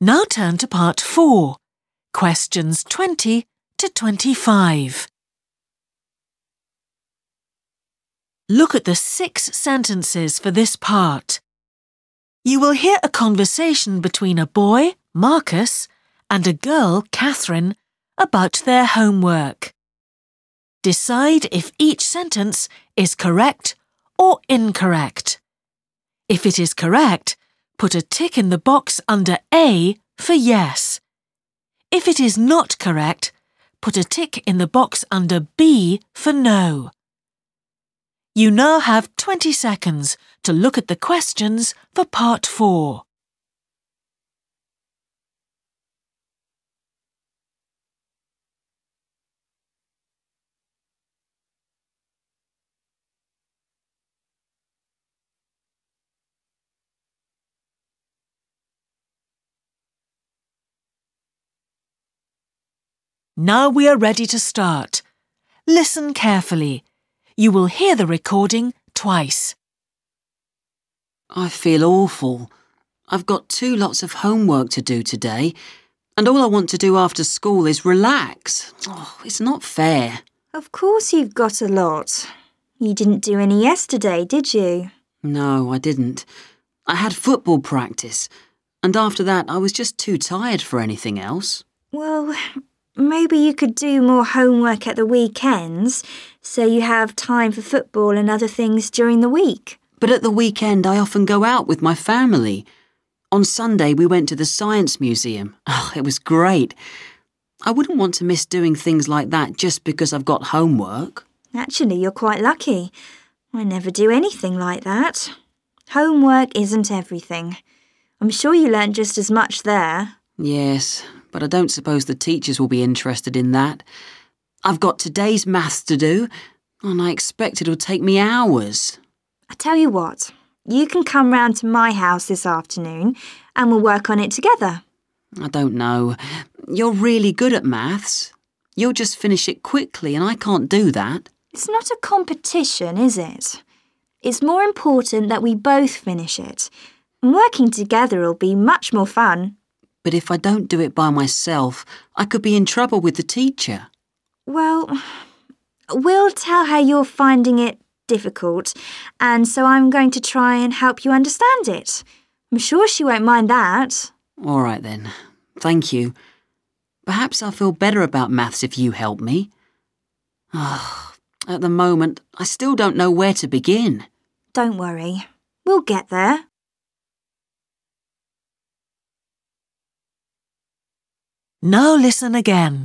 Now turn to part 4, questions 20 to 25. Look at the 6 sentences for this part. You will hear a conversation between a boy, Marcus, and a girl, Catherine, about their homework. Decide if each sentence is correct or incorrect. If it is correct, put a tick in the box under A for yes. If it is not correct, put a tick in the box under B for no. You now have 20 seconds to look at the questions for part 4. Now we are ready to start. Listen carefully. You will hear the recording twice. I feel awful. I've got 2 lots of homework to do today, and all I want to do after school is relax. It's not fair. Of course you've got a lot. You didn't do any yesterday, did you? No, I didn't. I had football practice, and after that I was just too tired for anything else. Well, maybe you could do more homework at the weekends, so you have time for football and other things during the week. But at the weekend I often go out with my family. On Sunday we went to the Science Museum. It was great. I wouldn't want to miss doing things like that just because I've got homework. Actually, you're quite lucky. I never do anything like that. Homework isn't everything. I'm sure you learnt just as much there. Yes, but I don't suppose the teachers will be interested in that. I've got today's maths to do, and I expect it'll take me hours. I tell you what, you can come round to my house this afternoon and we'll work on it together. I don't know. You're really good at maths. You'll just finish it quickly and I can't do that. It's not a competition, is it? It's more important that we both finish it. And working together will be much more fun. But if I don't do it by myself, I could be in trouble with the teacher. Well, we'll tell her you're finding it difficult, and so I'm going to try and help you understand it. I'm sure she won't mind that. All right then. Thank you. Perhaps I'll feel better about maths if you help me. At the moment, I still don't know where to begin. Don't worry. We'll get there. Now listen again.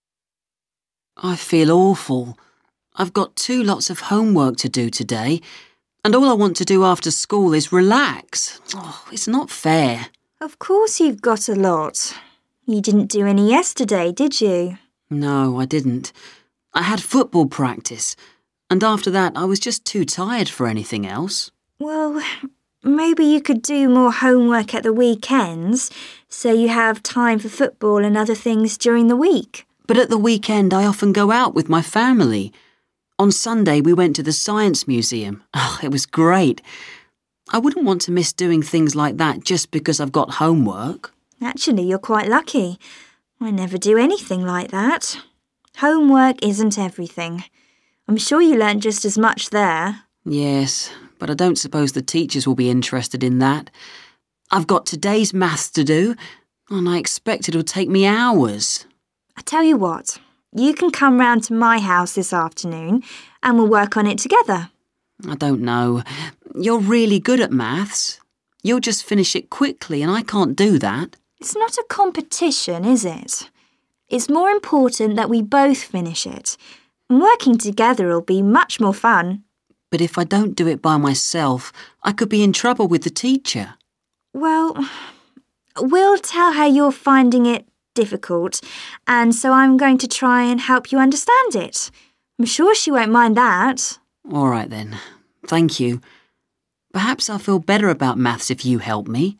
I feel awful. I've got 2 lots of homework to do today, and all I want to do after school is relax. It's not fair. Of course you've got a lot. You didn't do any yesterday, did you? No, I didn't. I had football practice, and after that I was just too tired for anything else. Well, maybe you could do more homework at the weekends, so you have time for football and other things during the week. But at the weekend I often go out with my family. On Sunday we went to the Science Museum. It was great. I wouldn't want to miss doing things like that just because I've got homework. Actually, you're quite lucky. I never do anything like that. Homework isn't everything. I'm sure you learnt just as much there. Yes, but I don't suppose the teachers will be interested in that. I've got today's maths to do, and I expect it'll take me hours. I tell you what, you can come round to my house this afternoon and we'll work on it together. I don't know. You're really good at maths. You'll just finish it quickly and I can't do that. It's not a competition, is it? It's more important that we both finish it. And working together will be much more fun. But if I don't do it by myself, I could be in trouble with the teacher. Well, we'll tell her you're finding it difficult, and so I'm going to try and help you understand it. I'm sure she won't mind that. All right then. Thank you. Perhaps I'll feel better about maths if you help me.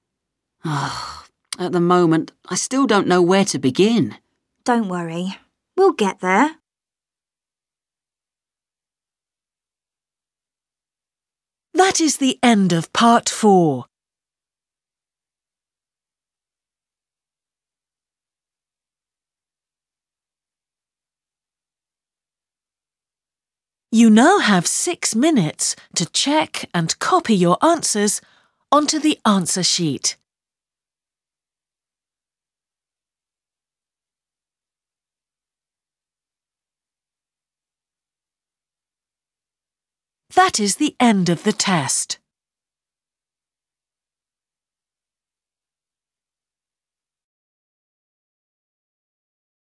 At the moment, I still don't know where to begin. Don't worry. We'll get there. That is the end of part 4. You now have 6 minutes to check and copy your answers onto the answer sheet. That is the end of the test.